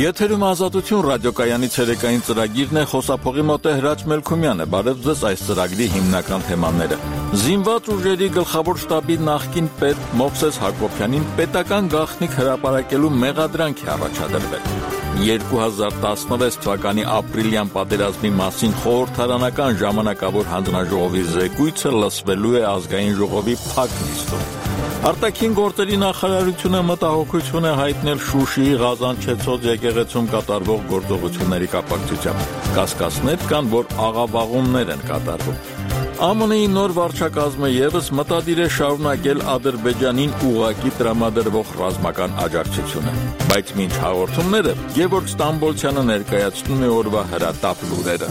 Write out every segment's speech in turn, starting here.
Եթերում ազատություն ռադիոկայանի ցերեկային ծրագիրն է, խոսափողի մոտ է Հրաչ Մելքումյանը։ Բարև ձեզ այս ծրագրի հիմնական թեմաները։ Զինված ուժերի գլխավոր շտաբի նախկին պետ Մովսես Հակոբյանին պետական գաղտնիք հրապարակելու մեղադրանք է առաջադրվել։ 2016 թվականի ապրիլյան պատերազմի մասին խորհրդարանական ժամանակավոր հանձնաժողովի զեկույցը լսվելու է ազգային ժողովի փակ նիստում։ Արտաքին գործերի նախարարությունը մտահոգություն է հայտնել Շուշիի Ղազանչեցոտ եկեղեցում կատարվող գործողությունների կապակցությամբ։ Կասկածներ կան, որ աղավաղումներ են կատարվում։ ԱՄՆ-ի նոր վարչակազմը ևս մտադիր է շարունակել Ադրբեջանին ուղղակի տրամադրվող ռազմական աջակցությունը։ Բայց մինչ հաղորդումները Գևորգ Ստամբոլցյանը ներկայացնում է օրվա հրատապ լուրերը։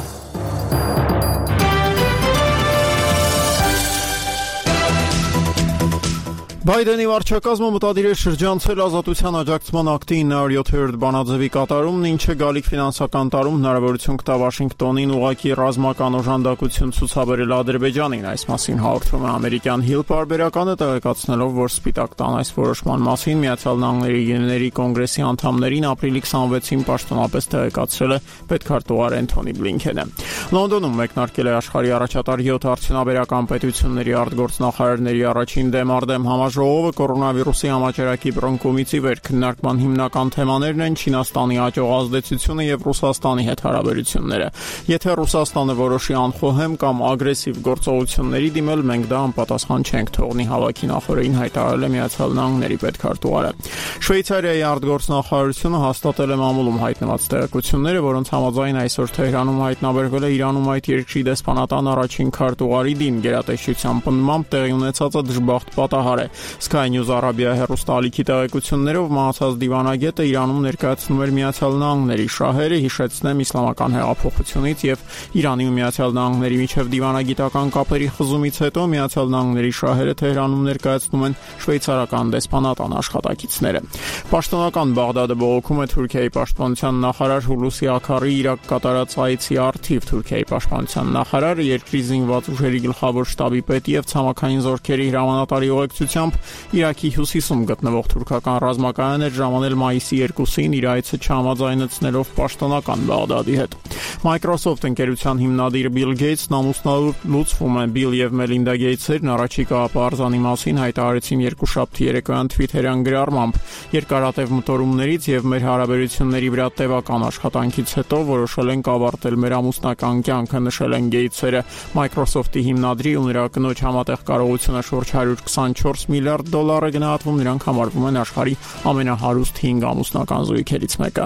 Բայդենի վարչակազմը մտադիր է շրջանցել ազատության աջակցման ակտի 907-րդ բանաձևի կատարումն, ինչը գալիք ֆինանսական տարում հնարավորություն կտա Վաշինգտոնին ուղղակի ռազմական օժանդակություն ցուցաբերել Ադրբեջանին։ Այս մասին հաղորդում է ամերիկյան Hill պարբերականը, տեղեկացնելով, որ Սպիտակ տան այս որոշման մասին Միացյալ Նահանգների կոնգրեսի անդամներին ապրիլի 26-ին պաշտոնապես տեղեկացրել է պետքարտուղար Էնթոնի Բլինքենը։ Լոնդոնում մեկնարկել է աշխարհի առաջատար 7 արդյունաբերական պետությունների արտգործնախարարների առաջին դեմ Ժողովը կորոնավիրուսի համաճարակի բռնկումից ի վեր քննարկման հիմնական թեմաներն են Չինաստանի աճող ազդեցությունը եւ Ռուսաստանի հետ հարաբերությունները։ Եթե Ռուսաստանը որոշի անխոհեմ կամ ագրեսիվ գործողությունների դիմել, մենք դա անպատասխան չենք թողնի, հավաքի նախորդին հայտարարել է Միացյալ Նահանգների պետքարտուղարը։ Շվեյցարիայի արտգործնախարարությունը հաստատել է մամուլում հայտնված տեղեկությունները, որոնց համաձայն այսօր Թեհրանում հայտնաբերվել է Իրանում այդ երկրի դեսպանատան առաջին քարտուղարի դին գերատեսչության պնդմամբ տեղի ունեցածը դժբախտ պատահար է։ Sky News Arabia հեռուստաալիքի տեղեկություններով մահացած դիվանագետը Իրանում ներկայացնում էր Միացյալ Նահանգների շահերը, հիշեցնեմ իսլամական հեղափոխությունից եւ Իրանի ու Միացյալ Նահանգների միջև դիվանագիտական կապերի խզումից հետո Միացյալ Նահանգների շահերը Թեհրանում ներկայացնում են շվեյցարական դեսպանատան աշխատակիցները։ Պաշտոնական Բաղդադը բողոքում է Թուրքիայի պաշտպանության նախարար Հուլուսի Աքարի Իրաք կատարած այցի առթիվ։ Թուրքիայի պաշտպանության նախարարը երկրի զինված ուժերի գլխավոր շտաբի պետ եւ ցամաքային զորքերի հրամանատարի ուղեկցությամբ Իրաքի հյուսիսում գտնվող թուրքական ռազմակայան էր ժամանել մայիսի 2-ին իր այցը չհամաձայնեցնելով պաշտոնական Բաղդադի հետ։ Microsoft ընկերության հիմնադիր Bill Gates-ն ամուսնալուծվում է։ Bill եւ Melinda Gates-ն առաջիկա արձանի մասին հայտարարեցին երկուշաբթի երեկոյան Twitter-յան գրառմամբ։ Երկարատև մտորումներից եւ մեր հարաբերությունների վրա տևական աշխատանքից հետո որոշել ենք ավարտել մեր ամուսնական կյանքը, նշել են Gates-ը։ Microsoft-ի հիմնադրի ու նրա կնոջ համատեղ կարողությունը շուրջ $124 միլիարդ է գնահատվում, նրանք համարվում են աշխարհի ամենահարուստ 5 ամուսնական զույգերից մեկը։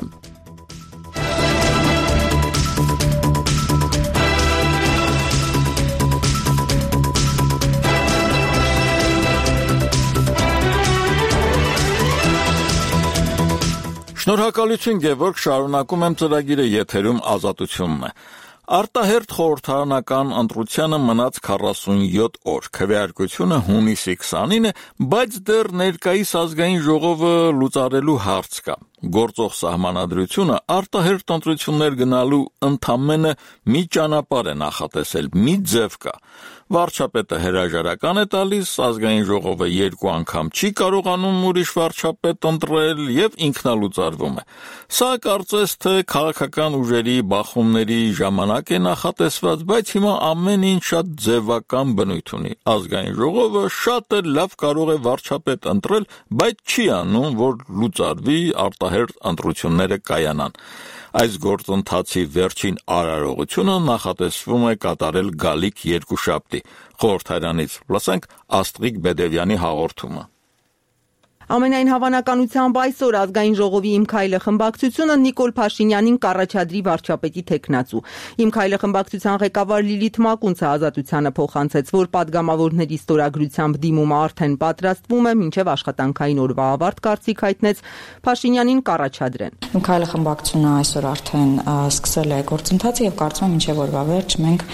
Շնորհակալություն Գևորգ, շարունակում եմ ծրագիրը, եթերում ազատությունն է։ Արտահերթ խորհրդարանական ընտրությանը մնաց 47 օր, քվեարկությունը հունիսի 20-ին է, բայց դեռ ներկայիս ազգային ժողովը լուծարելու հարց կա։ Գործող սահմանադրությունը արտահերթ ընտրություններ գնալու ընդամենը մի ճանապարհ է նախատեսել, մի ձև կա։ Վարչապետը հրաժարական է տալիս, ազգային ժողովը 2 անգամ չի կարողանում ուրիշ վարչապետ ընտրել եւ ինքնալուծարվում է։ Սա կարծես թե քաղաքական ուժերի բախումների ժամանակ է նախատեսված, բայց հիմա ամեն ինչ շատ ձևական բնույթ ունի։ Ազգային ժողովը շատ էլ լավ կարող է վարչապետ ընտրել, բայց չի անում, որ լուծարվի արտահերթ ընտրությունները կայանան։ Այս գործընթացի վերջին արարողությունը նախատեսվում է կատարել գալիք երկուշաբթի։ Խորհրդարանից լսենք Աստղիկ Բեդևյանի հաղորդումը։ Ամենայն հավանականությամբ այսօր ազգային ժողովի Իմ քայլը խմբակցությունը Նիկոլ Փաշինյանին կառաջադրի վարչապետի թեկնածու։ Իմ քայլը խմբակցության ղեկավար Լիլիթ Մակունցը ազատությանը փոխանցեց, որ падգամավորների ստորագրությամբ դիմումը արդեն պատրաստվում է, մինչև աշխատանքային օրվա ավարտ կարծիք հայտնեց Փաշինյանին կառաջադրեն։ Իմ քայլը խմբակցությունը այսօր արդեն սկսել է գործընթացը եւ կարծում եմ մինչև օրվա վերջ մենք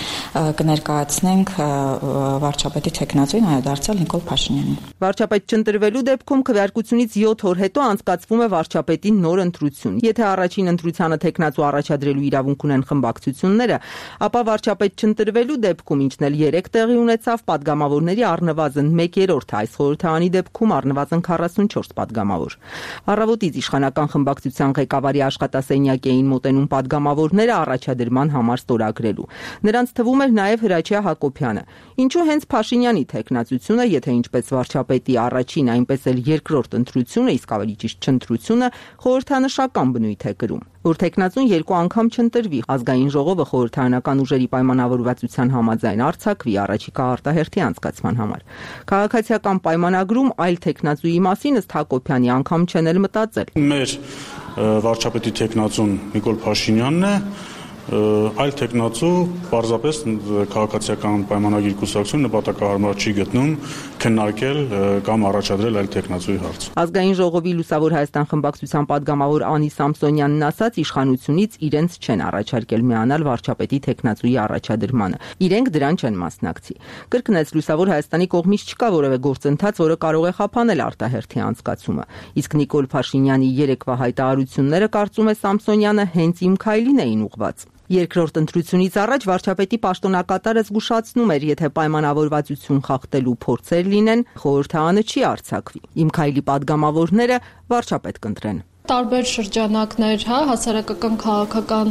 կներկայացնենք վարչապետի թեկնածուին, այո, դարձյալ Նիկոլ Փաշինյանին։ Վարչապետ չընտրվելու դեպքում քվեարկությունից 7 օր հետո անցկացվում է վարչապետի նոր ընտրություն։ Եթե առաջին ընտրությանը թեկնածու առաջադրելու իրավունք ունեն խմբակցությունները, ապա վարչապետ չընտրվելու դեպքում, ինչն էլ 3 տեղի ունեցավ, падգամավորների առնվազն 1/3, այս խորհրդարանի դեպքում առնվազն 44 падգամավոր։ Առավոտից իշխանական խմբակցության ղեկավարի աշխատասենյակ էին մոտենում падգամավորները առաջադրման համար ստորագրելու։ Նրանց թվում էր նաև Հրաչյա Հակոբյանը։ Ինչու հենց Փաշինյանի թեկնածությունը, եթե ինչպես վարչապետի առաջին, այնպես էլ երկրորդ ընտրությունը, իսկ ավելի ճիշտ չընտրությունը, խորհրդանշական բնույթ է կրում, որ թեկնածուն 2 անգամ չընտրվի, ազգային ժողովը խորհրդարանական ուժերի պայմանավորվածության համաձայն արձակվի առաջիկա արտահերթի անցկացման համար։ Քաղաքացիական պայմանագրում այլ թեկնածուի մասին ըստ Հակոբյանի անգամ չեն էլ մտածել։ Մեր վարչապետի թեկնածուն Նիկոլ Փաշինյանն է, այլ թեկնածու պարզապես քաղաքացիական պայմանագիր կուսակցություն նպատակահարմար չի գտնում քննարկել կամ առաջադրել այլ թեկնածուի հարց։ Ազգային ժողովի Լուսավոր Հայաստան խմբակցության падգամավոր Անի Սամսոնյանն ասաց, իշխանությունից իրենց չեն առաջարկել միանալ վարչապետի թեկնածուի առաջադրմանը։ Իրենք դրան չեն մասնակցի։ Կրկնեց, Լուսավոր Հայաստանի կողմից չկա որևէ գործընթաց, որը կարող է խափանել արտահերթի անցկացումը։ Իսկ Նիկոլ Փաշինյանի երեկվա հայտարարությունները, կարծում է Սամսոնյանը, հենց իմ քայլին էին ուղղված։ Երկրորդ ընտրությունից առաջ վարչապետի պաշտոնակատարը զգուշացնում էր, եթե պայմանավորվածություն խախտելու փորձեր լինեն, խորհրդարանը չի արձակվի։ Իմ քայլի падգամավորները վարչապետ կընտրեն։ Տարբեր շրջանակներ, հասարակական, քաղաքական,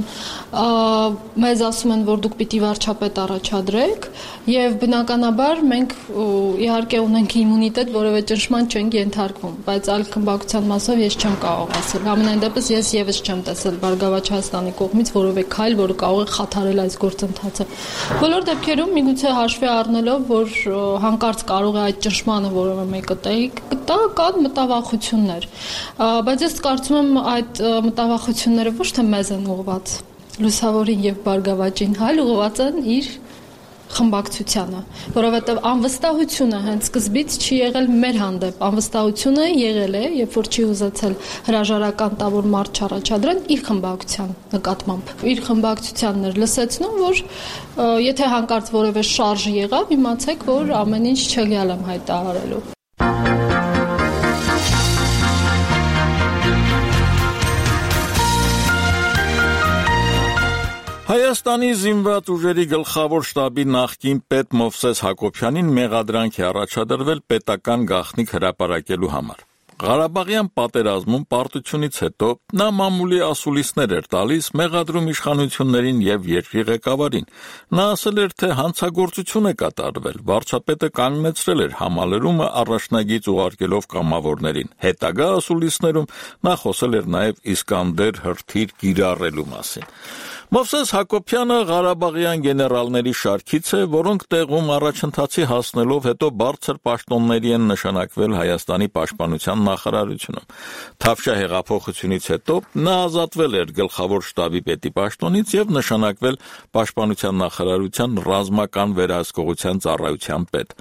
մեզ ասում են, որ դուք պիտի վարչապետ առաջադրեք, եւ բնականաբար մենք իհարկե ունենք իմունիտետ, որովհետեւ ճնշման չենք ենթարկվում, բայց այլ խմբակցության մասով ես չեմ կարող ասել։ Համենայն դեպս ես եւս չեմ տեսել Բարգավաճ Հայաստանի կողմից որևէ քայլ, որը կարող է խաթարել այս գործընթացը։ Բոլոր դեպքերում միգուցե հաշվի առնելով, որ հանկարծ կարող է այդ ճնշմանը որևէ մեկը տեղի կտա, կան մտավախություններ, բայց ես կարծում եմ այդ մտավախությունները ոչ թե մեզ են ուղղված, Լուսավորին եւ Բարգավաճին, այլ ուղղված են իր խմբակցությանը, որովհետեւ անվստահությունը հենց սկզբից չի եղել մեր հանդեպ, անվստահությունը եղել է, երբ որ չի ուզեցել հրաժարական տա, որ մարդ չառաջադրեն իր խմբակցության նկատմամբ։ Իր խմբակցությանն էր լսեցնում, որ եթե հանկարծ որևէ շարժ եղավ, իմացեք, որ ամեն ինչ չեղյալ եմ հայտարարելու։ Հայաստանի զինված ուժերի գլխավոր շտաբի նախկին պետ Մովսես Հակոբյանին մեղադրանք է առաջադրվել պետական գաղտնիք հրապարակելու համար։ Ղարաբաղյան պատերազմում պարտությունից հետո նա մամուլի ասուլիսներ էր տալիս մեղադրում իշխանություններին եւ երկրի ղեկավարին։ Նա ասել էր, թե հանցագործություն է կատարվել, վարչապետը կանգնեցրել էր համալրումը առաջնագիծ ուղարկելով կամավորներին։ Հետագա ասուլիսներում նա խոսել էր նաեւ Իսկանդեր հրթիռ կիրառելու մասին։ Մովսես Հակոբյանը Ղարաբաղյան գեներալների շարքից է, որոնք տեղում առաջընթացի հասնելով հետո բարձր պաշտոնների են նշանակվել Հայաստանի պաշտպանության նախարարությունում։ Թավշյա հեղափոխությունից հետո նա ազատվել էր գլխավոր շտաբի պետի պաշտոնից եւ նշանակվել պաշտպանության նախարարության ռազմական վերահսկողության ծառայության պետ։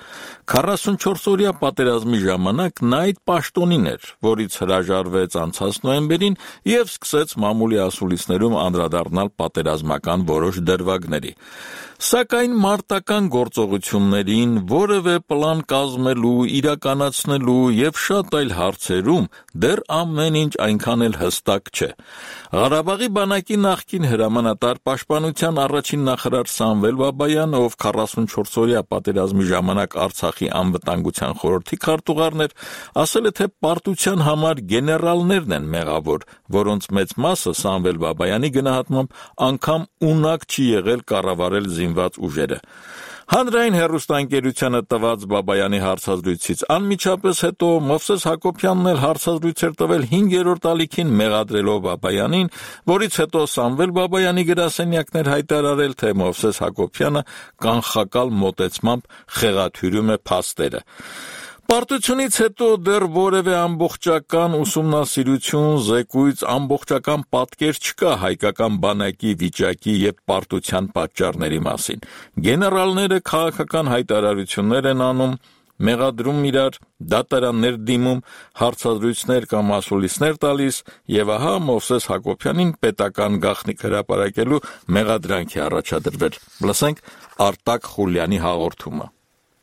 44-օրյա պատերազմի ժամանակ նա այդ պաշտոնին էր, որից հրաժարվեց անցած նոյեմբերին եւ սկսեց մամուլի ասուլիսներում անդրադառնալ պատերազմական որոշ դրվագների։ Սակայն մարտական գործողություններին որևէ պլան կազմելու, իրականացնելու եւ շատ այլ հարցերում դեռ ամեն ինչ այնքան էլ հստակ չէ։ Ղարաբաղի բանակի նախկին հրամանատար պաշտպանության առաջին նախարար Սամվել Բաբայանը, ով 44-օրյա պատերազմի ժամանակ Արցախի անվտանգության խորհրդի քարտուղարն էր, ասել է, թե պարտության համար գեներալներն են մեղավոր, որոնց մեծ մասը Սամվել Բաբայանի գնահատմամբ անգամ ունակ չի եղել կառավարել զինված ուժերը։ Հանրային հեռուստաընկերությանը տված Բաբայանի հարցազրույցից անմիջապես հետո Մովսես Հակոբյանն էլ հարցազրույց էր տվել 5-րդ ալիքին մեղադրելով Բաբայանին, որից հետո Սամվել Բաբայանի գրասենյակներ հայտարարել, թե Մովսես Հակոբյանը կանխակալ մոտեցմամբ խեղաթյուրում է փաստերը։ Պարտությունից հետո դեռ որևէ ամբողջական ուսումնասիրություն, զեկույց, ամբողջական պատկեր չկա հայկական բանակի վիճակի եւ պարտության պատճառների մասին։ Գեներալները քաղաքական հայտարարություններ են անում, մեղադրում իրար, դատարաններ դիմում, հարցազրույցներ կամ ասուլիսներ տալիս եւ ահա Մովսես Հակոբյանին պետական գաղտնիք հրապարակելու մեղադրանք է առաջադրվել։ Լսենք Արտակ Խուլյանի հաղորդումը։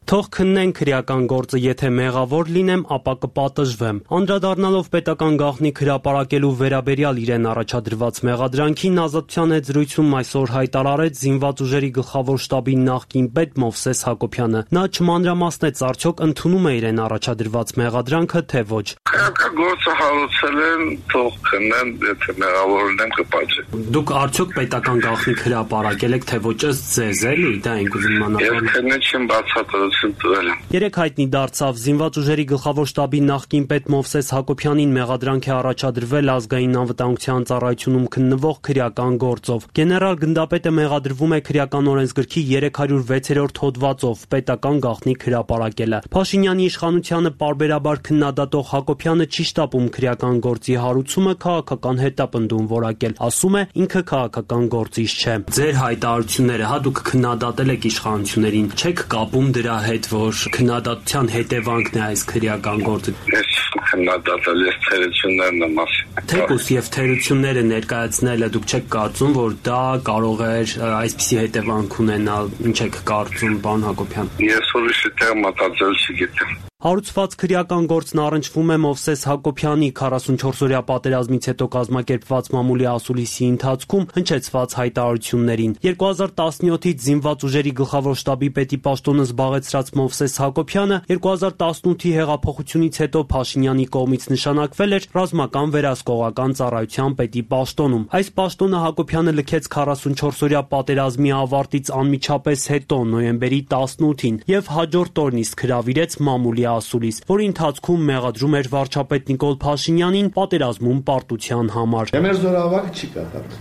Թող քննեն քրեական գործը, եթե մեղավոր լինեմ, ապա կպատժվեմ։ Անդրադառնալով պետական գաղտնիք հրապարակելու վերաբերյալ իրեն առաջադրված մեղադրանքին, Ազատության հետ զրույցում այսօր հայտարարեց զինված ուժերի գլխավոր շտաբի նախկին պետ Մովսես Հակոբյանը։ Նա չմանրամասնեց արդյոք ընդունում է իրեն առաջադրված մեղադրանքը, թե ոչ։ Քրեական գործը հարուցել են, թող քննեն, եթե մեղավոր լինեմ կպատժեմ։ Դուք արդյոք պետական գաղտնիք հրապարակել եք, թե ոչ, ըստ ձեզ էլի, դա ենք ուզում իմանալ։ Ես քննիչ եմ բացատրել։ Երեք հայտնի դարձավ զինված ուժերի գլխավոր շտաբի նախկին պետ Մովսես Հակոբյանին մեղադրանք է առաջադրվել ազգային անվտանգության ծառայությունում քննվող քրեական գործով։ Գեներալ գնդապետը մեղադրվում է քրեական օրենսգրքի 306-րդ հոդվածով պետական գաղտնիք հրապարակելը։ Փաշինյանի իշխանությանը պարբերաբար քննադատող Հակոբյանը չի շտապում քրեական գործի հարուցումը քաղաքական հետապնդում որակել։ Ասում է ինքը քաղաքական գործիչ չէ։ Ձեր հայտարարությունները, հա, դուք քննադատել եք իշխանություններին, չեք կապում դրա հետ, որ քննադատության հետևանքն է այս քրեական գործը։ Ես քննադատել ես թերություններն եմ ասում։ Թեկուս եւ թերությունները ներկայացնելը դուք չեք կարծում, որ դա կարող է այսպիսի հետևանք ունենալ, ինչ եք կարծում, պարոն Հակոբյան։ Ես ուրիշ տեղ մտածել չգիտեմ։ Հարուցված քրեական գործն առնչվում է Մովսես Հակոբյանի 44-օրյա պատերազմից հետո կազմակերպված մամուլի ասուլիսի ընթացքում հնչեցված հայտարարություններին։ 2017-ից զինված ուժերի գլխավոր շտաբի պետի պաշտոնը զբաղեցրած Մովսես Հակոբյանը 2018-ի հեղափոխությունից հետո Փաշինյանի կողմից նշանակվել էր ռազմական վերահսկողական ծառայության պետի պաշտոնում։ Այս պաշտոնը Հակոբյանը լքեց 44-օրյա պատերազմի ավարտից անմիջապես հետո նոյեմբերի 18-ին եւ հաջորդ օրն իսկ հրավիրեց մամուլի ասուլիս, որի ընթացքում մեղադրում էր վարչապետ Նիկոլ Փաշինյանին պատերազմում պարտության համար։ Մեր զորավարը չի կատարվում։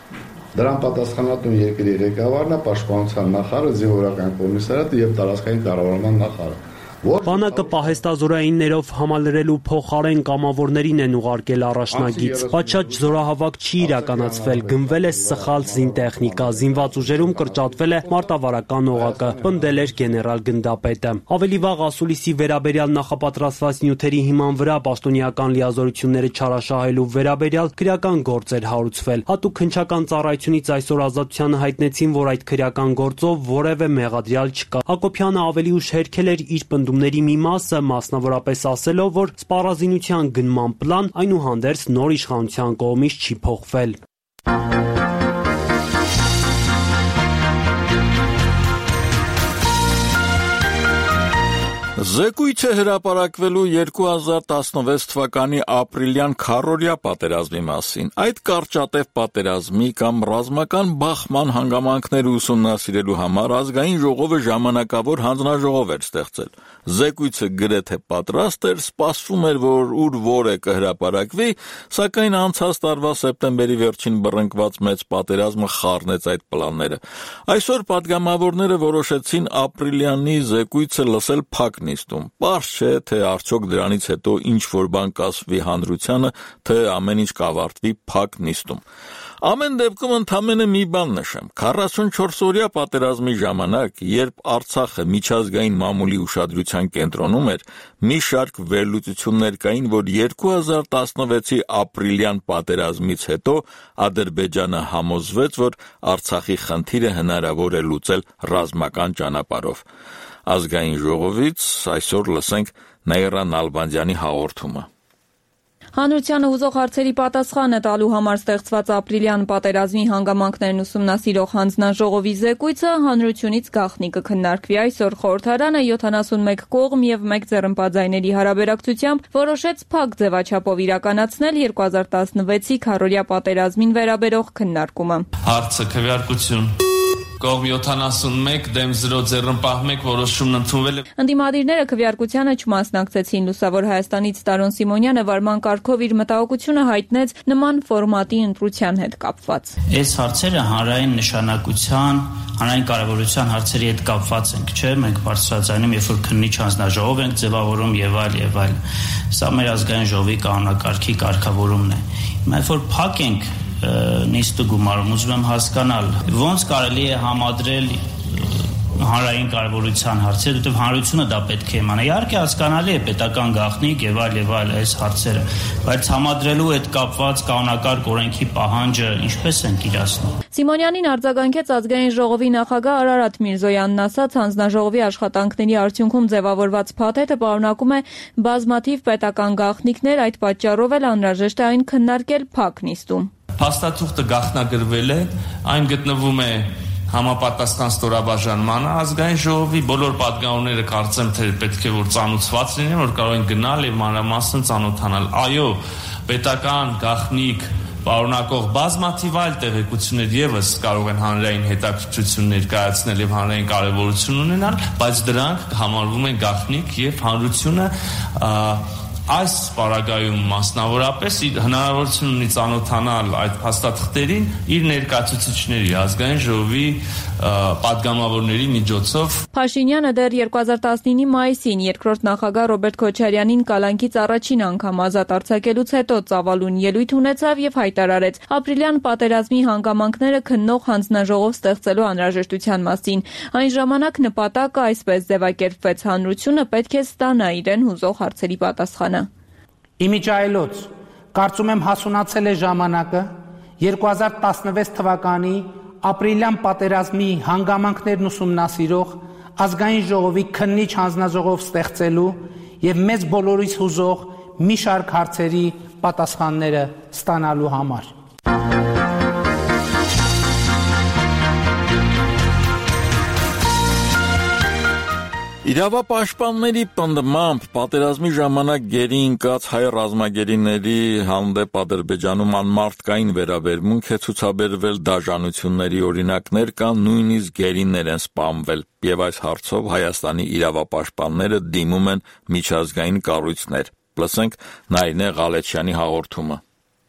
Դրան պատասխանատու երկրի ղեկավարն է, պաշտպանության նախարարը, զինվորական կոմիսարիատը եւ տարածքային կառավարման նախարարը։ Բանակը պահեստազորայիններով համալրելու փոխարեն կամավորներին են ուղարկել առաջնագիծ։ Պատշաճ զորահավաք չի իրականացվել, գնվել է սխալ զինտեխնիկա, զինված ուժերում կրճատվել է մարտավարական օղակը, պնդել էր գեներալ գնդապետը։ Ավելի վաղ ասուլիսի վերաբերյալ նախապատրաստված նյութերի հիման վրա պաշտոնյական լիազորությունները չարաշահելու վերաբերյալ քրեական գործ էր հարուցվել։ Հատուկ քննչական ծառայությունից այսօր Ազատությանը հայտնեցին, որ այդ քրեական գործով որևէ մեղադրյալ չկա։ Հակոբյանը ավելի ուշ հերքել էր իր պնդումների մի մասը, մասնավորապես ասելով, որ սպառազինության գնման պլան այնուհանդերձ նոր իշխանության կողմից չի փոխվել։ Զեկույց է հրապարակվելու 2016 թվականի ապրիլյան քառօրյա պատերազմի մասին։ Այդ կարճատև պատերազմի կամ ռազմական բախման հանգամանքները ուսումնասիրելու համար ազգային ժողովը ժամանակավոր հանձնաժողով էր ստեղծել։ Զեկույցը գրեթե պատրաստ էր, սպասվում էր, որ ուր որը կհրապարակվի, սակայն անցած տարվա սեպտեմբերի վերջին բռնկված մեծ պատերազմը խառնեց այդ պլանները։ Այսօր պատգամավորները որոշեցին ապրիլյանի զեկույցը լսել փակ նիստում։ Պարզ չէ, թե արդյոք դրանից հետո ինչ-որ բան կասվի հանրությանը, թե ամեն ինչ կավարտվի փակ նիստում։ Ամեն դեպքում ընդամենը մի բան նշեմ. 44-օրյա պատերազմի ժամանակ, երբ Արցախը միջազգային մամուլի ուշադրության կենտրոնում էր, մի շարք վերլուծություններ կային, որ 2016-ի ապրիլյան պատերազմից հետո Ադրբեջանը համոզվեց, որ Արցախի խնդիրը հնարավոր է լուծել ռազմական ճանապարհով։ Ազգային ժողովից այսօր լսենք Նաիրա Նալբանդյանի հաղորդումը։ Հանրությանը հուզող հարցերի պատասխանը տալու համար ստեղծված ապրիլյան պատերազմի հանգամանքներն ուսումնասիրող հանձնաժողովի զեկույցը հանրությունից գաղտնի կքննարկվի։ Այսօր խորհրդարանը 71 կողմ եւ 1 ձեռնպատձայների հարաբերակցությամբ որոշեց փակ ձևաչափով իրականացնել 2016-ի քառօրյա պատերազմին վերաբերող քննարկումը։ Հարցը քվեարկություն Կողմ 71 դեմ 0 ձեռնպահ 1 որոշումն ընդունվել է։ Ընդդիմադիրները քվեարկությանը չմասնակցեցին։ Լուսավոր Հայաստանից Տարոն Սիմոնյանը վարման կարգով իր մտահոգությունը հայտնեց նման ֆորմատի ընտրության հետ կապված։ Այս հարցերը հանրային նշանակության, հանրային կարևորության հարցերի հետ կապված են, չէ՞։ Մենք բարձրաձայնում, երբ որ քննիչ հանձնաժողով ենք ձևավորում եւ այլ։ Սա մեր ազգային ժողովի կանոնակարգի կարգավորումն է։ Մենք որ փակ ենք նիստը գումարում, ուզում եմ հասկանալ, ոնց կարելի է համադրել հանրային կարևորության հարցեր, որտեղ հանրությունը դա պետք է իմանա։ Իհարկե հասկանալի է պետական գաղտնիք եւ այլ այս հարցերը, բայց համադրելու հետ կապված կանոնակարգ օրենքի պահանջը ինչպես են իրացնում։ Սիմոնյանին արձագանքեց ազգային ժողովի նախագահ Արարատ Միրզոյանն, ասաց, հանձնաժողովի աշխատանքների արդյունքում ձևավորված փաթեթը պարունակում է բազմաթիվ պետական գաղտնիքներ, այդ պատճառով էլ անհրաժեշտ է այն քննարկել փակ նիստում։ Փաստաթուղթը գաղտնագրվել է, այն գտնվում է համապատասխան ստորաբաժանմանը, ազգային ժողովի բոլոր պատգամավորները կարծեմ թե պետք է որ ծանոթված լինեն, որ կարող են գնալ եւ մանրամասն ծանոթանալ։ Այո, պետական գաղտնիք պարունակող բազմաթիվ այլ տեղեկություններ եւս կարող են հանրային հետաքրքրություն ներկայացնել եւ հանրային կարեւորություն ունենալ, բայց դրանք համարվում են գաղտնիք եւ հանրությունը այս պարագայում մասնավորապես հնարավորություն ունի ծանոթանալ այդ փաստաթղթերին իր ներկայացուցիչների ազգային ժողովի պատգամավորների միջոցով։ Փաշինյանը դեռ 2019-ի մայիսին երկրորդ նախագահ Ռոբերտ Քոչարյանին կալանքից առաջին անգամ ազատ արձակելուց հետո ծավալուն ելույթ ունեցավ եւ հայտարարեց ապրիլյան պատերազմի հանգամանքները քննող հանձնաժողով ստեղծելու անհրաժեշտության մասին։ Այն ժամանակ նպատակը այսպես ձևակերպվեց՝ հանրությունը պետք է ստանա իրեն հուզող հարցերի պատասխանը։ Իմիջայլոց, կարծում եմ հասունացել է ժամանակը 2016 թվականի ապրիլյան պատերազմի հանգամանքներն ուսումնասիրող ազգային ժողովի քննիչ հանձնաժողով ստեղծելու եւ մեծ բոլորիս հուզող մի շարք հարցերի պատասխանները ստանալու համար։ Իրավապաշտպանների պնդմամբ պատերազմի ժամանակ գերի ընկած հայ ռազմագերիների հանդեպ Ադրբեջանում անմարդկային վերաբերմունք է ցուցաբերվել, դաժանությունների օրինակներ կան, նույնիսկ գերիներ են սպանվել, եւ այս հարցով Հայաստանի իրավապաշտպանները դիմում են միջազգային կառույցներ։ Լսենք Նարինե Ղալեչյանի հաղորդումը։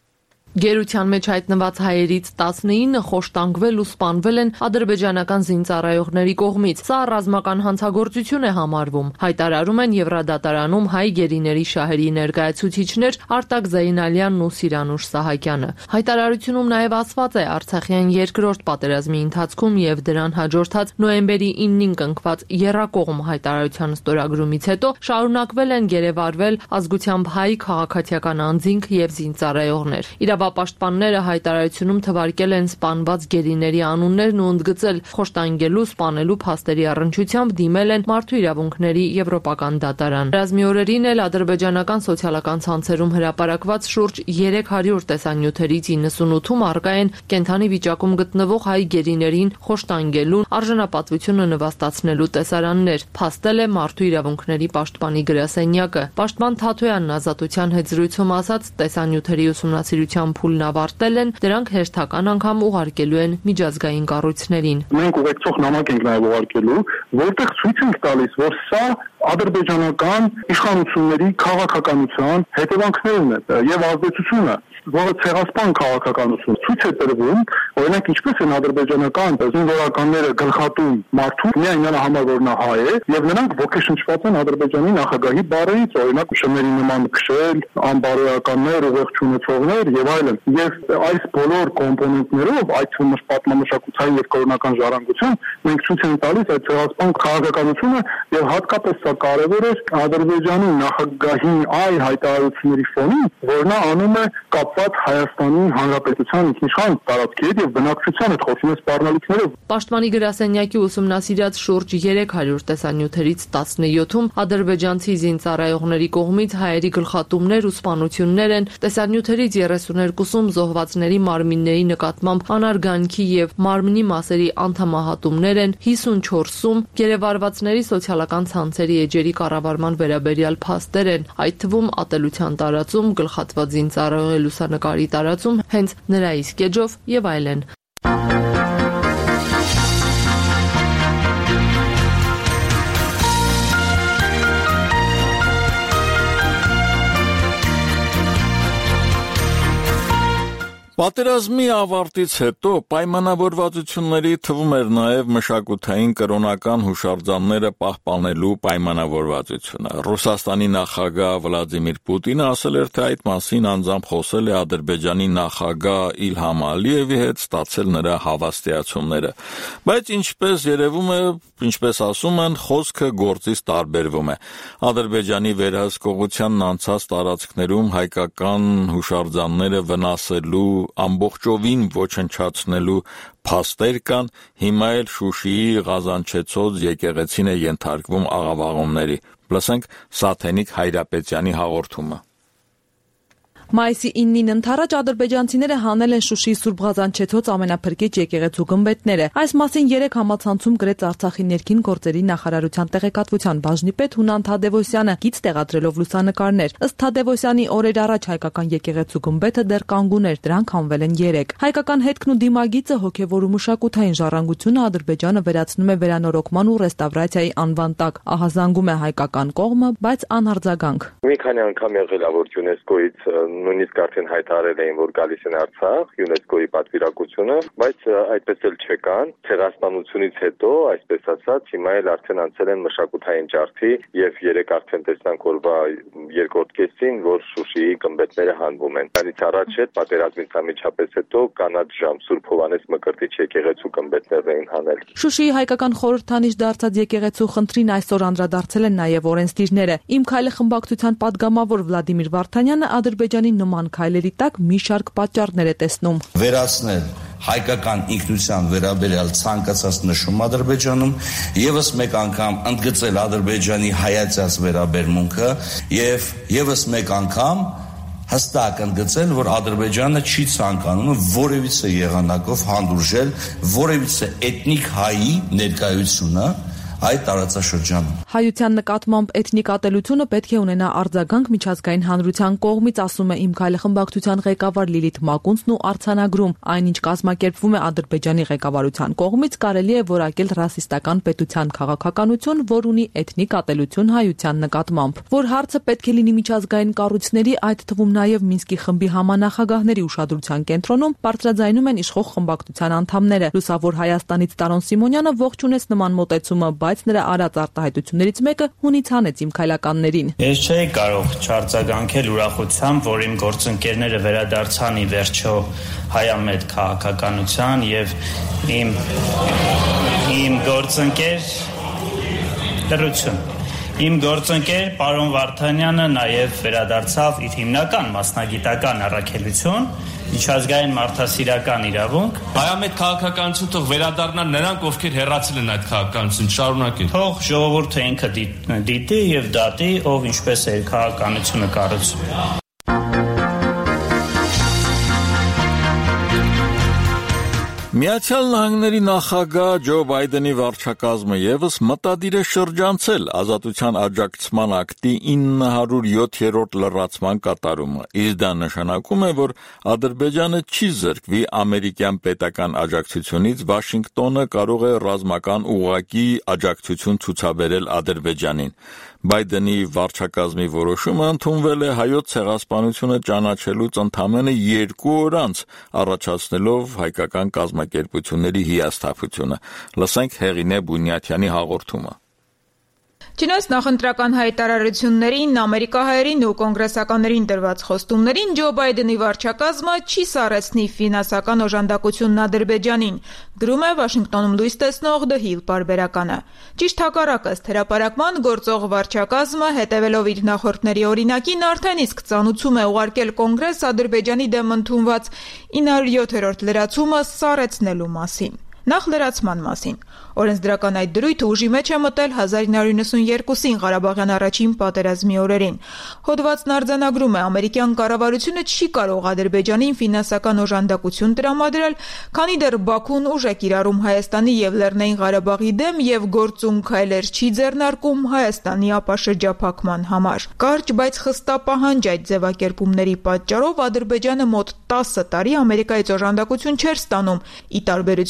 Գերության մեջ հայտնված հայերից 19-ը խոշտանգվել ու սպանվել են ադրբեջանական զինծառայողների կողմից։ Սա ռազմական հանցագործություն է համարվում, հայտարարում են Եվրադատարանում հայ գերիների շահերի ներկայացուցիչներ Արտակ Զայնալյանն ու Սիրանուշ Սահակյանը։ Հայտարարությունում նաև ասված է Արցախյան երկրորդ պատերազմի ընթացքում եւ դրան հաջորդած նոյեմբերի 9-ին կնքված եռակողմ հայտարարության ստորագրումից հետո շարունակվել են գերեվարվել ազգությամբ հայ քաղաքացիական անձինք եւ զինծառայողներ։ Իրավապաշտպանները հայտարարությունում թվարկել են սպանված գերիների անուններն ու ընդգծել խոշտանգելու, սպանելու փաստերի առնչությամբ դիմել են Մարդու իրավունքների եվրոպական դատարան։ Ռազմի օրերին էլ ադրբեջանական սոցիալական ցանցերում հրապարակված շուրջ 300 տեսանյութերից 98-ում առկա են կենթանի վիճակում գտնվող հայ գերիներին խոշտանգելու, արժանապատվությունը նվաստացնելու տեսարաններ, փաստել է Մարդու իրավունքների պաշտպանի գրասենյակը։ Պաշտպան Թաթոյանն Ազատության հետ զրույցում ասաց, տեսանյութերի ուսումնասիրության փուլն ավարտել են, դրանք հերթական անգամ ուղարկելու են միջազգային կառույցներին։ Մենք ուղեկցող նամակ ենք նաև ուղարկելու, որտեղ ցույց ենք տալիս, որ սա ադրբեջանական իշխանությունների քաղաքականության հետևանքներն է եւ ազդեցությունը, որը ցեղասպան քաղաքականություն ցույց է տրվում, օրինակ ինչպես են ադրբեջանական զինվորականները գլխատում մարդու միայն նրա համար որ նա հայ է եւ նրանք ոգեշնչված են ադրբեջանի նախագահի բառերից, օրինակ շների նման քշել, անբարոյականներ, ուղեղչ ունեցողներ եւ այլն։ Եվ այս բոլոր կոմպոնենտներով, այդ թվում պատմամշակութային եւ կրոնական ժառանգություն, մենք ցույց ենք տալիս այդ ցեղասպան քաղաքականությունը եւ հատկապես սա կարևոր է Ադրբեջանի նախագահի այլ հայտարարությունների ֆոնին, որ նա անում է կապված Հայաստանի Հանրապետության ինքնիշխան տարածքի հետ եւ բնակչության հետ խոսում է սպառնալիքներով։ Պաշտպանի գրասենյակի ուսումնասիրած շուրջ 300 տեսանյութերից 17-ում ադրբեջանցի զինծառայողների կողմից հայերի գլխատումներ ու սպանություններ են, տեսանյութերից 32-ում զոհվածների մարմինների նկատմամբ անարգանքի եւ մարմնի մասերի անդամահատումներ են, 54-ում գերեվարվածների սոցիալական ցանցերի էջերի կառավարման վերաբերյալ փաստեր են, այդ թվում ատելության տարածում, գլխատված զինծառայողի լուսանկարի տարածում հենց նրա իսկ էջով եւ այլն։ Պատերազմի ավարտից հետո պայմանավորվածությունների թվում էր նաև մշակութային կրոնական հուշարձանները պահպանելու պայմանավորվածությունը։ Ռուսաստանի նախագահ Վլադիմիր Պուտինը ասել էր, թե այդ մասին անձամբ խոսել է Ադրբեջանի նախագահ Իլհամ Ալիևի հետ, ստացել նրա հավաստիացումները։ Բայց ինչպես երևում է, ինչպես ասում են, խոսքը գործից տարբերվում է։ Ադրբեջանի վերահսկողությանն անցած տարածքներում հայկական հուշարձանները վնասելու, ամբողջովին ոչնչացնելու փաստեր կան, հիմա էլ Շուշիի Ղազանչեցոց եկեղեցին է ենթարկվում աղավաղումների։ Լսենք Սաթենիկ Հայրապետյանի հաղորդումը։ Մայիսի 9-ին ընթരാճ ադրբեջանցիները հանել են Շուշիի Սուրբ Ղազանչեցոց ամենափրկիչ եկեղեցու գմբեթները։ Այս մասին 3 համացանցում գրեց Արցախի ներքին գործերի նախարարության տեղեկատվության բաժնի պետ Հունան Թադևոսյանը, գիծ տեղադրելով լուսանկարներ։ Ըստ Թադևոսյանի, օրեր առաջ հայկական եկեղեցու գմբեթը դեռ կանգուն էր, դրանք հանվել են 3։ Հայկական հետքն ու դիմագիծը հոգևոր ու մշակութային ժառանգությունը Ադրբեջանը վերացնում է վերանորոգման ու ռեստավրացիայի անվան տակ։ Ահազանգում է հայկական կողմը, բայց անհարձագանք։ Մի քանի անգամ եղել է, որ ՅՈՒՆԵՍԿՕ-ից նույնիսկ արդեն հայտարարել էին, որ գալիս են Արցախ, ՅՈՒՆԵՍԿՕ-ի պատվիրակությունը, բայց այդպես էլ չկան։ Ցեղասպանությունից հետո, այսպես ասած, հիմա էլ արդեն անցել են մշակութային ջարդի եւ 3 արդեն տեսանք օրվա երկրորդ կեսին, որ Շուշիի գմբեթները հանվում են։ Դրանից առաջ էլ պատերազմից ամիջապես հետո կանաչ ժամ Սուրբ Հովհաննես Մկրտիչ եկեղեցու գմբեթներն էին հանել։ Շուշիի հայկական խորհրդանիշ դարձած եկեղեցու խնդրին այսօր անդրադարձել են նաեւ օրենսդիրները։ Իմ քայլը խմբակցության падգամավոր Վլադիմիր Վարդանյանը Ադրբեջանի նման քայլերի տակ մի շարք պատճառներ է տեսնում։ Վերացնել հայկական ինքնության վերաբերյալ ցանկացած նշում Ադրբեջանում, եւս մեկ անգամ ընդգծել Ադրբեջանի հայացած վերաբերմունքը եւ եւս մեկ անգամ հստակ ընդգծել, որ Ադրբեջանը չի ցանկանում որևիցե եղանակով հանդուրժել որևիցե էթնիկ հայի ներկայությունը այդ տարածաշրջանում։ Հայության նկատմամբ էթնիկ ատելությունը պետք է ունենա արձագանք միջազգային հանրության կողմից, ասում է Իմ քայլը խմբակցության ղեկավար Լիլիթ Մակունցն ու արձանագրում, այնինչ կազմակերպվում է Ադրբեջանի ղեկավարության կողմից, կարելի է որակել ռասիստական պետության քաղաքականություն, որ ունի էթնիկ ատելություն հայության նկատմամբ։ Որ հարցը պետք է լինի միջազգային կառույցների, այդ թվում նաև Մինսկի խմբի համանախագահների ուշադրության կենտրոնում, բարձրաձայնում են իշխող խմբակցության անդամները։ Լուսավոր Հայաստանից Տարոն Սիմոնյանը ողջունեց նման մոտեցումը, բայց նրա արած արտահայտություններից մեկը հունից հանեց Իմ քայլականներին։ Ես չէի կարող չարձագանքել ուրախությամբ, որ իմ գործընկերները վերադարձան ի վերջո հայամետ քաղաքականության եւ իմ գործընկեր դրություն։ Իմ գործընկեր պարոն Վարդանյանը նաև վերադարձավ իր հիմնական մասնագիտական առաքելություն, միջազգային մարդասիրական իրավունք։ Հայամետ քաղաքականություն թող վերադառնան նրանք, ովքեր հեռացել են այդ քաղաքականություն, շարունակել։ Թող ժողովուրդը ինքը դիտի եւ դատի, ով ինչպես է քաղաքականությունը կառուցում։ Միացյալ Նահանգների նախագահ Ջո Բայդենի վարչակազմը եւս մտադիր է շրջանցել ազատության աջակցման ակտի 907-րդ լրացման կատարումը։ Իսկ դա նշանակում է, որ Ադրբեջանը չի զրկվի ամերիկյան պետական աջակցությունից, Վաշինգտոնը կարող է ռազմական ուղղակի աջակցություն ցուցաբերել Ադրբեջանին։ Բայդենի վարչակազմի որոշումը ընդունվել է հայոց ցեղասպանությունը ճանաչելուց ընդամենը 2 օր անց, առաջացնելով հայկական կազմակերպությունների հիասթափությունը։ Լսենք Հեղինե Բունյաթյանի հաղորդումը։ Չնայած նախընտրական հայտարարություններին, ամերիկահայերին ու կոնգրեսականներին տրված խոստումներին, Ջո Բայդենի վարչակազմը չի սառեցնի ֆինանսական օժանդակությունն Ադրբեջանին, գրում է Վաշինգտոնում լույս տեսնող The Hill պարբերականը։ Ճիշտ հակառակը, ըստ հրապարակման, գործող վարչակազմը, հետևելով իր նախորդների օրինակին, արդեն իսկ ծանուցում է ուղարկել կոնգրես Ադրբեջանի դեմ ընդունված 907-րդ լրացումը սառեցնելու մասին։ Նախ լրացման մասին։ Օրենսդրական այդ դրույթը ուժի մեջ է մտել 1992-ին Ղարաբաղյան առաջին պատերազմի օրերին։ Հոդվածն արձանագրում է, ամերիկյան կառավարությունը չի կարող Ադրբեջանին ֆինանսական օժանդակություն տրամադրել, քանի դեռ Բաքուն ուժ է կիրառում Հայաստանի եւ Լեռնային Ղարաբաղի դեմ եւ գործուն քայլեր չի ձեռնարկում Հայաստանի ապաշրջափակման համար։ Կարճ, բայց խստապահանջ այդ ձևակերպումների պատճառով Ադրբեջանը մոտ 10 տարի Ամերիկայից օժանդակություն չէր ստանում, ի տարբերություն նախ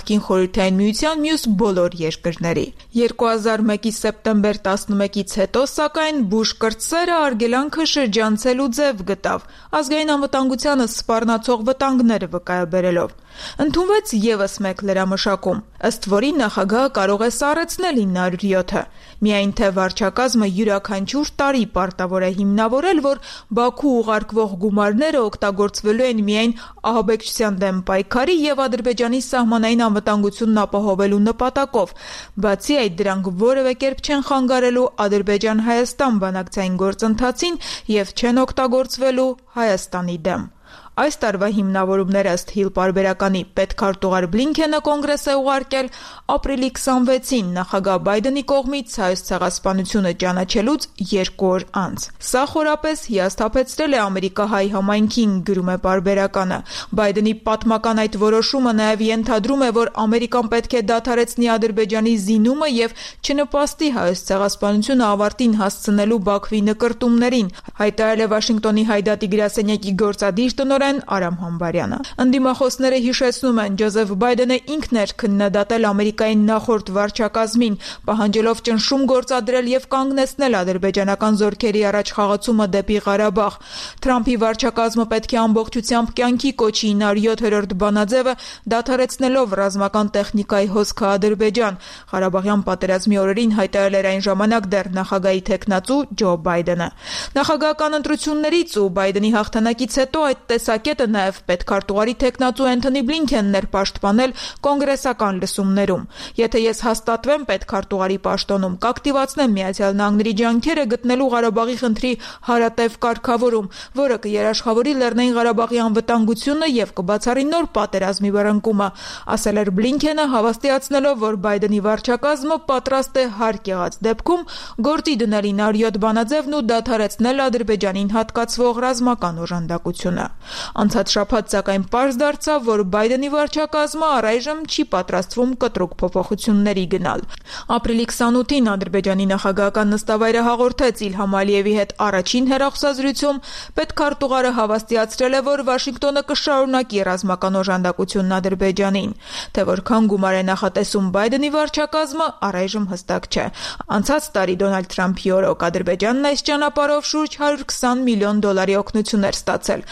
նախկին Խորհրդային Միության մյուս բոլոր երկրների։ 2001-ի սեպտեմբեր 11-ից հետո, սակայն, Բուշ կրտսերը արգելանքը շրջանցելու ձև գտավ, ազգային անվտանգությանը սպառնացող վտանգները վկայաբերելով։ Ընդունվեց ևս մեկ լրամշակում, ըստ որի նախագահը կարող է սառեցնել 907-ը, միայն թե վարչակազմը յուրաքանչյուր տարի պարտավոր է հիմնավորել, որ Բաքու ուղարկվող գումարները օգտագործվելու են միայն ահաբեկչության դեմ պայքարի և Ադրբեջանի սահմանային անվտանգությունն ապահովելու նպատակով, բացի այդ դրանք որևէ կերպ չեն խանգարելու Ադրբեջան-Հայաստան բանակցային գործընթացին և չեն օգտագործվելու Հայաստանի դեմ։ Այս տարվա հիմնավորումները ըստ Հիլ պարբերականի պետքարտուղար Բլինքենը կոնգրես է ուղարկել ապրիլի 26-ին նախագահ Բայդենի կողմից հայոց ցեղասպանությունը ճանաչելուց 2 օր անց։ Սա խորապես հիասթափեցրել է ամերիկահայ համայնքին, գրում է պարբերականը։ Բայդենի պատմական այդ որոշումը նաև ենթադրում է, որ Ամերիկան պետք է դադարեցնի Ադրբեջանի զինումը և չնպաստի հայոց ցեղասպանությունը ավարտին հասցնելու Բաքվի նկրտումներին, հայտարարել է Վաշինգտոնի Հայդատի գրասենյակի գործադիր տնօրեն Արամ Համբարյանը։ Ընդդիմախոսները հիշեցնում են, Ջոզեֆ Բայդենը ինքն էր քննադատել Ամերիկայի նախորդ վարչակազմին, պահանջելով ճնշում գործադրել և կանգնեցնել ադրբեջանական զորքերի առաջխաղացումը դեպի Ղարաբաղ։ Թրամփի վարչակազմը պետք է ամբողջությամբ կյանքի կոչի 907-րդ բանաձևը, դադարեցնելով ռազմական տեխնիկայի հոսքը Ադրբեջան, Ղարաբաղյան պատերազմի օրերին հայտարարել էր այն ժամանակ դեռ նախագահի թեկնածու Ջո Բայդենը։ Նախագահական ընտրություններից ու Բայդենի հաղթանակից հետո այդ տեսակետը նաև պետքարտուղարի թեկնածու Էնթոնի Բլինքենն էր պաշտպանել կոնգրեսական լսումներում։ Եթե ես հաստատվեմ պետքարտուղարի պաշտոնում, կակտիվացնեմ Միացյալ Նահանգների ջանքերը գտնելու Ղարաբաղի խնդրի հարատև կարգավորում, որը կերաշխավորի Լեռնային Ղարաբաղի անվտանգությունը և կբացառի նոր պատերազմի բռնկումը, ասել էր Բլինքենը, հավաստիացնելով, որ Բայդենի վարչակազմը պատրաստ է հարկ եղած դեպքում գործի դնել 907 բանաձևն ու դադարեցնել Ադրբեջանին հատկացվող ռազմական օժանդակությունը։ Անցած շաբաթ սակայն պարզ դարձավ, որ Բայդենի վարչակազմը առայժմ չի պատրաստվում կտրուկ փոփոխությունների գնալ։ Ապրիլի 28-ին Ադրբեջանի նախագահական նստավայրը հաղորդեց Իլհամ Ալիևի հետ առաջին հեռախոսազրույցում, պետքարտուղարը հավաստիացրել է, որ Վաշինգտոնը կշարունակի ռազմական օժանդակությունն Ադրբեջանին։ Թե որքան գումար է նախատեսում Բայդենի վարչակազմը, առայժմ հստակ չէ։ Անցած տարի Դոնալդ Թրամփի օրոք Ադրբեջանն այս ճանապարհով շուրջ $120 միլիոն օգնություն էր ստացել։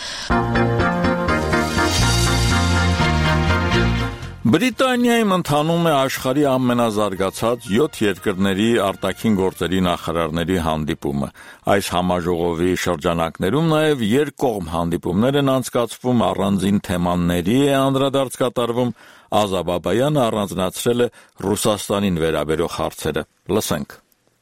Բրիտանիայում ընթանում է աշխարհի ամենազարգացած 7 երկրների արտաքին գործերի նախարարների հանդիպումը։ Այս համաժողովի շրջանակներում նաև երկկողմ հանդիպումներ են անցկացվում, առանձին թեմաների է անդրադարձ կատարվում։ Ազա Բաբայանը առանձնացրել է Ռուսաստանին վերաբերող հարցերը։ Լսենք։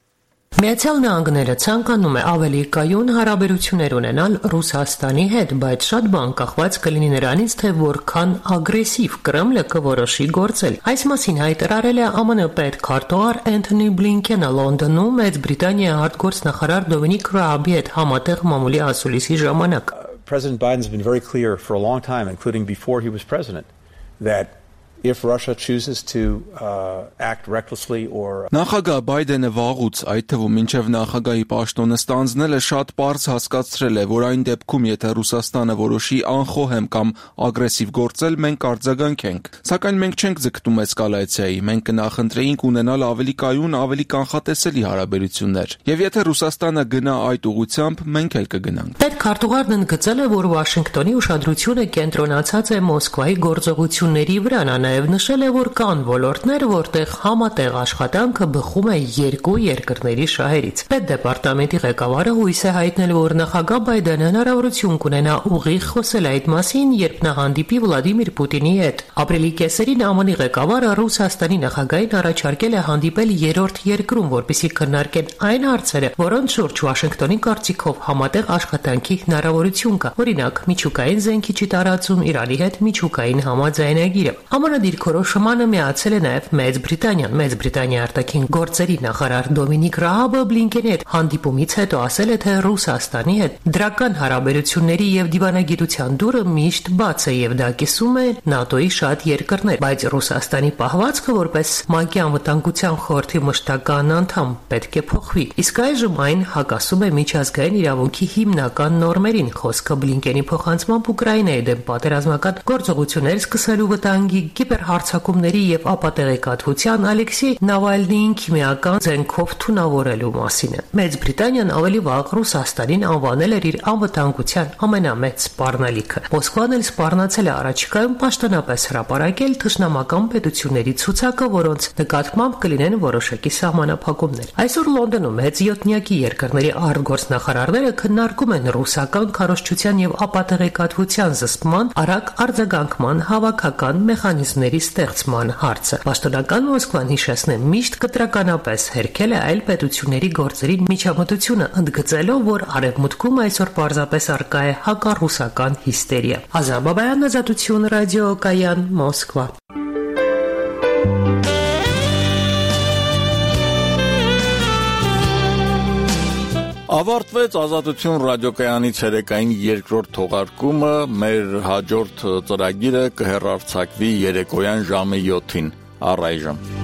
Միացյալ Նահանգները ցանկանում է ավելի կայուն հարաբերություններ ունենալ Ռուսաստանի հետ, բայց շատ բան կախված կլինի նրանից, թե որքան ագրեսիվ Կրեմլը կորոշի գործել։ Այս մասին հայտարարել է ԱՄՆ պետքարտուղար Էնթոնի Բլինքենը Լոնդոնում Մեծ Բրիտանիայի արտգործնախարար Դոմինիկ Ռաբի հետ համատեղ մամուլի ասուլիսի ժամանակ։ President Biden's been very clear for a long time, including before he was president, that if Russia chooses to act recklessly or Նախագահ Բայդենը վաղուց, այդ թվում մինչև նախագահի պաշտոնը ստանձնելը շատ պարզ հասկացրել է, որ այն դեպքում, եթե Ռուսաստանը որոշի անխոհեմ կամ ագրեսիվ գործել, մենք արձագանքենք։ Սակայն մենք չենք ձգտում էսկալացիայի, մենք կնախընտրեինք ունենալ ավելի կայուն, ավելի կանխատեսելի հարաբերություններ։ Եվ եթե Ռուսաստանը գնա այդ ուղղությամբ, մենք էլ կգնանք։ Պետքարտուղարն ընդգծել է, որ Վաշինգտոնի ուշադրությունը կենտրոնացած է Մոսկվայի գործողությունների վրա, նաև նշել է, որ կան ոլորտներ, որտեղ համատեղ աշխատանքը բխում է երկու երկրների շահերից։ Պետդեպարտամենտի ղեկավարը հույս է հայտնել, որ նախագահ Բայդենը հնարավորություն կունենա ուղիղ խոսել այդ մասին, երբ նա հանդիպի Վլադիմիր Պուտինի հետ։ Ապրիլի կեսերին ԱՄՆ ղեկավարը Ռուսաստանի նախագահին առաջարկել է հանդիպել երրորդ երկրում, որպեսզի քննարկեն այն հարցերը, որոնց շուրջ Վաշինգտոնի կարծիքով համատեղ աշխատանքի հնարավորություն կա։ Օրինակ, միջուկային զենքի տարածում, Իրանի հետ միջուկային համաձայնագիրը։ ԱՄՆ դիրքորոշմանը միացել է նաև Մեծ Բրիտանիան։ Մեծ Բրիտանիայի արտաքին գործերի նախարար Դոմինիկ Ռաբը Բլինքենի հետ հանդիպումից հետո ասել է, թե Ռուսաստանի հետ դրական հարաբերությունների եւ դիվանագիտության դուռը միշտ բաց է եւ դա կիսում է ՆԱՏՕ-ի շատ երկրներ, բայց Ռուսաստանի պահվածքը որպես ՄԱԿ-ի անվտանգության խորհրդի մշտական անդամ պետք է փոխվի։ Իսկ այժմ այն հակասում է միջազգային իրավունքի հիմնական նորմերին։ Խոսքը Բլինքենի փոխանցմամբ Ուկրաինայի դեմ պատերազմական գործողություններ սկսելու վտանգի կիբերհարձակումների եւ ապատեղեկատվության Ալեքսեյ Նավալնիին քիմիական զենքով թունավորելու մասին է։ Մեծ Բրիտանիան ավելի վաղ Ռուսաստանին անվանել էր իր անվտանգության ամենամեծ սպառնալիքը։ Մոսկվան էլ սպառնացել է առաջիկայում պաշտոնապես հրապարակել թշնամական պետությունների ցուցակը, որոնց նկատմամբ կլինեն որոշակի սահմանափակումներ։ Այսօր Լոնդոնում մեծ յոթնյակի երկրների արտգործնախարարները քննարկում են ռուսական քարոզչության եւ ապատեղեկատվության զսպման արագ արձագանքման հավաքական մեխանիզմների ստեղծման հարցը։ Պաշտոնական Մոսկվան հիշեցնեմ միշտ կտրականապես հերքել է այլ պետությունների գործերի միջամտությունը, ընդգծելով, որ արևմուտքում այսօր պարզապես արկա է հակառուսական հիստերիա։ Ազատ Բաբայան, Ազատություն, ռադիո Կայան, Մոսկվա։ Ավարտվեց Ազատություն ռադիոկայանի ցերեկային երկրորդ թողարկումը, մեր հաջորդ ծրագիրը կհեռարձակվի երեկոյան ժամը 7-ին, առայժմ։